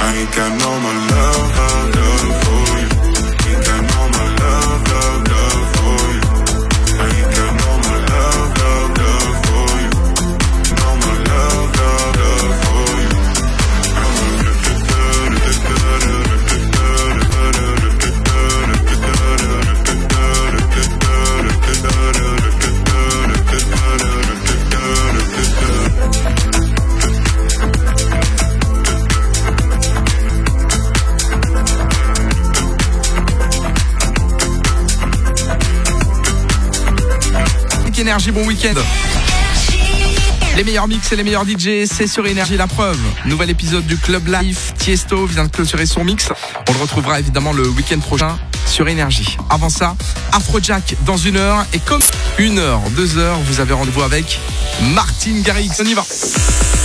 ain't got no more love, love, love for you. Ain't got no more love, love, love for you. I ain't got no more love, love, love for you. No more love, love, love for you. Énergie, bon week-end. Les meilleurs mix et les meilleurs DJ, c'est sur Énergie, la preuve. Nouvel épisode du Club Life. Tiesto vient de clôturer son mix. On le retrouvera évidemment le week-end prochain sur Énergie. Avant ça, Afrojack dans 1 heure. Et comme 1 heure, 2 heures, vous avez rendez-vous avec Martin Garrix. On y va.